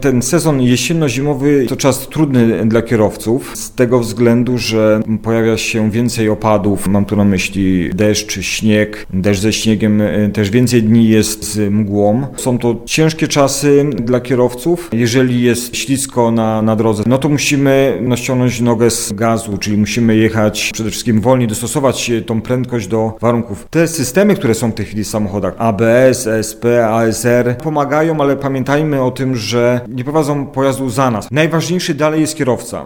Ten sezon jesienno-zimowy to czas trudny dla kierowców z tego względu, że pojawia się więcej opadów. Mam tu na myśli deszcz, śnieg. Deszcz ze śniegiem też więcej dni jest z mgłą. Są to ciężkie czasy dla kierowców. Jeżeli jest ślisko na drodze, no to musimy ściągnąć nogę z gazu, czyli musimy jechać przede wszystkim wolniej, dostosować tą prędkość do warunków. Te systemy, które są w tej chwili w samochodach, ABS, ESP, ASR, pomagają, ale pamiętajmy o tym, że nie prowadzą pojazdu za nas. Najważniejszy dalej jest kierowca.